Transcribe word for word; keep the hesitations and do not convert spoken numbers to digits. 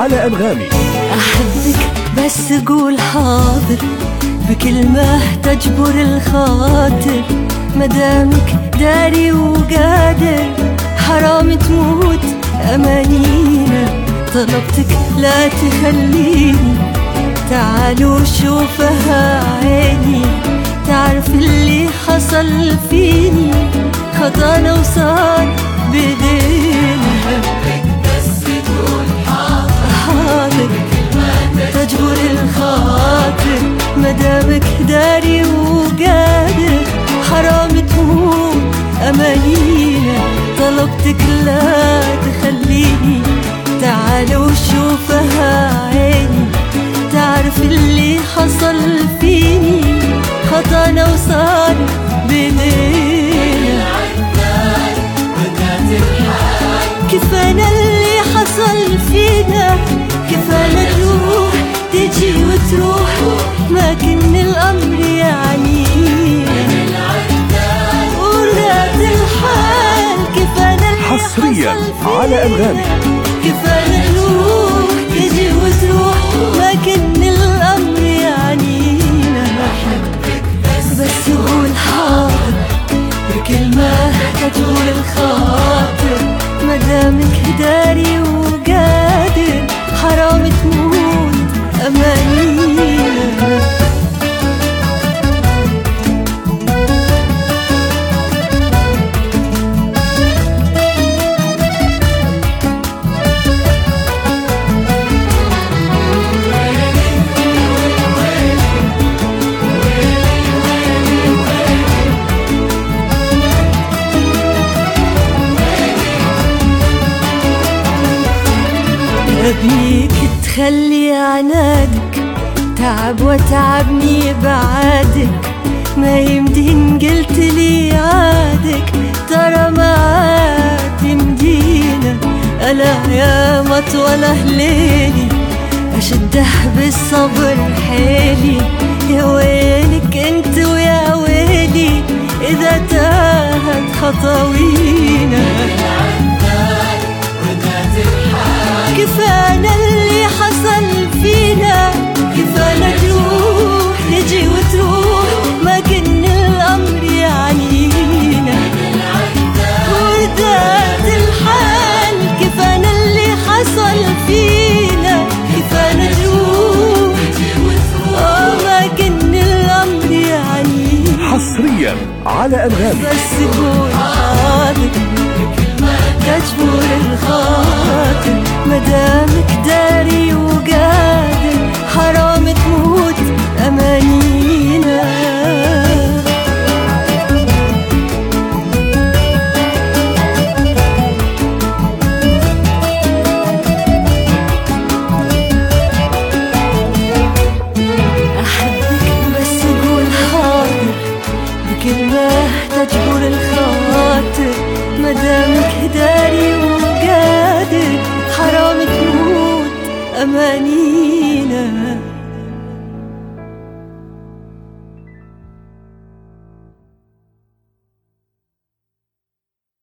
على أنغامي. أحبك بس قول حاضر، بكلمة تجبر الخاطر، مدامك داري وقادر، حرام تموت أمانينا، طلبتك لا تخليني، تعالوا شوفها عيني، تعرف اللي حصل فيني، خطانا وصار بدينا. أحبك بس تقول حاضر، حاضر تجبر الخاطر، مدامك داري وقادر، حرام تموت أمانينا، طلبتك لا تخليني، تعالوا شوفها عيني، تعرف اللي حصل فيني، خطانا وصار بدينا. كفانا اللي حصل فينا، كفانا تروح تجي وتروح، ما كن الأمر يعنينا، وذات الحال كفانا اللي حصريا على أنغامي. كفانا تروح تجي وتروح، ما كن الأمر يعنينا. بس قول حاضر، بكلمة تجبر الخاطر، مدامك داري وقادر، حرام تموت أمانينا. أبيك تخلي عنادك، تعب وتعبني بعادك، ما يمدين قلت لي عادك، ترى ما عاد يمدينا، ألا يا مطولة ليلي، أشده بالصبر حيلي، يا ويلك انت ويا ويلي، إذا تاهت خطوينا. كفانا اللي حصل فينا، كفانا تروح تجي وتروح، ما كن الأمر يعنينا، وذات الحال كفانا اللي حصل فينا، كفانا تروح ما كن الأمر يعنينا. حصريا على أنغامي. بس قول حاضر، تجبر الخاطر، مدامك داري وقادر، حرام تموت أمانينا. أحبك بس قول حاضر، بكلمة تجبر الخاطر، مدامك داري وقادر، حرام تموت أماني.